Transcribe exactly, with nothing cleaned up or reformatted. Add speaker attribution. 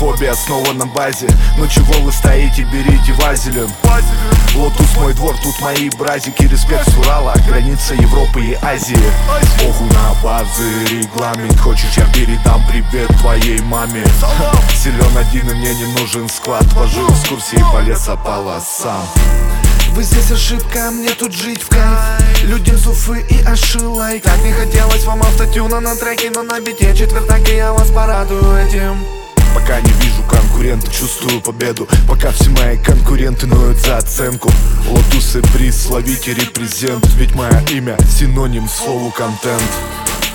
Speaker 1: гомофобия снова на базе. Ну чего вы стоите, берите вазелин. Лотус мой двор, тут мои бразики. Респект с Урала, граница Европы и Азии. Похуй на базы, регламент. Хочешь, я передам привет твоей маме. Силен один и мне не нужен склад. Вожу экскурсии по лесополосам.
Speaker 2: Вы здесь ошибка, мне тут жить в кайф. Людям с Уфы и Ашилай. Так не хотелось вам автотюна на треке, но на бите четвертак, и я вас порадую этим.
Speaker 1: Пока не вижу конкурента, чувствую победу. Пока все мои конкуренты ноют за оценку. Лотусы, приз, словите репрезент. Ведь мое имя синоним слову контент.